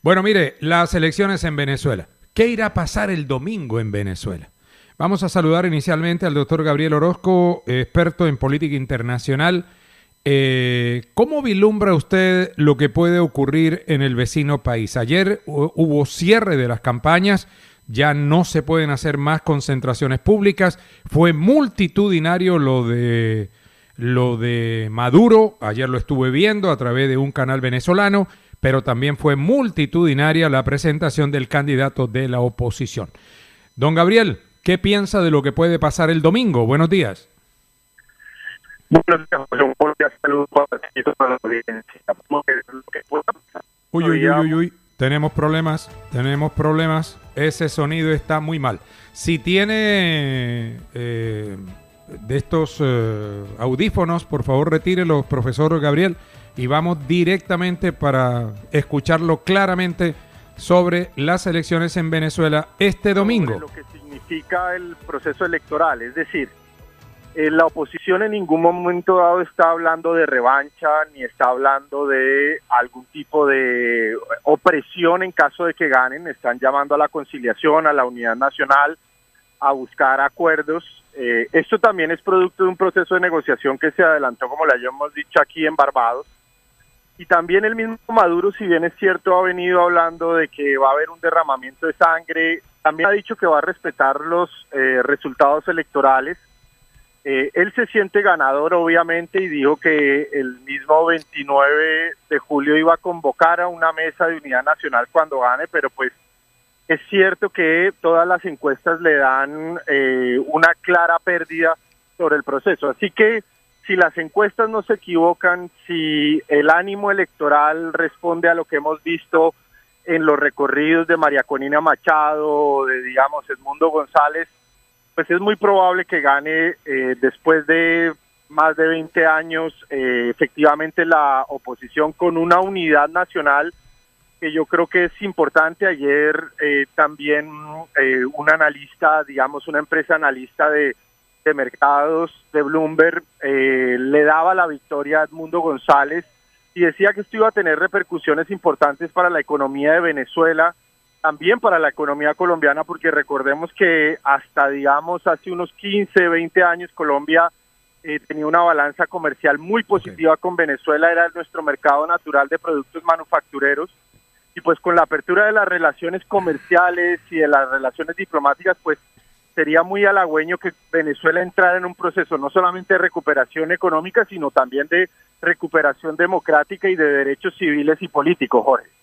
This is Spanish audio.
Bueno, mire, las elecciones en Venezuela. ¿Qué irá a pasar el domingo en Venezuela? Vamos a saludar inicialmente al doctor Gabriel Orozco, experto en política internacional. ¿Cómo vislumbra usted lo que puede ocurrir en el vecino país? Ayer hubo cierre de las campañas, ya no se pueden hacer más concentraciones públicas. Fue multitudinario lo de Maduro, ayer lo estuve viendo a través de un canal venezolano, pero también fue multitudinaria la presentación del candidato de la oposición. Don Gabriel, ¿qué piensa de lo que puede pasar el domingo? Buenos días. Buenos días, José. Un cordial saludo para ti y toda la audiencia. Uy. Tenemos problemas. Ese sonido está muy mal. Si tiene de estos audífonos, por favor retírelos, profesor Gabriel, y vamos directamente para escucharlo claramente sobre las elecciones en Venezuela este domingo. Sobre lo que significa el proceso electoral, es decir, la oposición en ningún momento dado está hablando de revancha ni está hablando de algún tipo de opresión en caso de que ganen. Están llamando a la conciliación, a la unidad nacional, a buscar acuerdos. Esto también es producto de un proceso de negociación que se adelantó, como le habíamos dicho, aquí en Barbados. Y también el mismo Maduro, si bien es cierto, ha venido hablando de que va a haber un derramamiento de sangre, también ha dicho que va a respetar los resultados electorales. Él se siente ganador, obviamente, y dijo que el mismo 29 de julio iba a convocar a una mesa de unidad nacional cuando gane, pero pues es cierto que todas las encuestas le dan una clara pérdida sobre el proceso. Así que si las encuestas no se equivocan, si el ánimo electoral responde a lo que hemos visto en los recorridos de María Corina Machado, de, digamos, Edmundo González, pues es muy probable que gane después de más de 20 años efectivamente la oposición con una unidad nacional que yo creo que es importante. Ayer también un analista, digamos una empresa analista de mercados de Bloomberg le daba la victoria a Edmundo González y decía que esto iba a tener repercusiones importantes para la economía de Venezuela, también para la economía colombiana, porque recordemos que hasta, digamos, hace unos 15, 20 años Colombia tenía una balanza comercial muy positiva con Venezuela, era nuestro mercado natural de productos manufactureros, y pues con la apertura de las relaciones comerciales y de las relaciones diplomáticas, pues sería muy halagüeño que Venezuela entrara en un proceso no solamente de recuperación económica, sino también de recuperación democrática y de derechos civiles y políticos, Jorge.